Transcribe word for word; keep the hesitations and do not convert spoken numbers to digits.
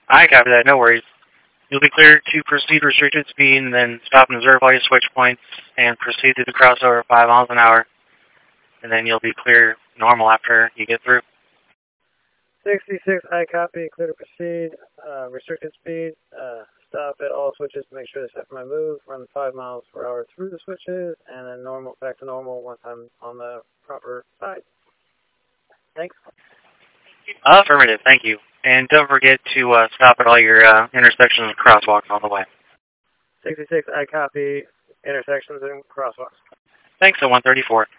I copy that. No worries. You'll be cleared to proceed restricted speed and then stop and observe all your switch points and proceed through the crossover at five miles an hour. And then you'll be clear normal after you get through. sixty-six, I copy, clear to proceed, uh, restricted speed, uh, stop at all switches to make sure they're set for my move, run five miles per hour through the switches, and then normal, back to normal once I'm on the proper side. Thanks. Affirmative, thank you. And don't forget to uh, stop at all your uh, intersections and crosswalks on the way. sixty-six, I copy, intersections and crosswalks. Thanks, at one thirty-four.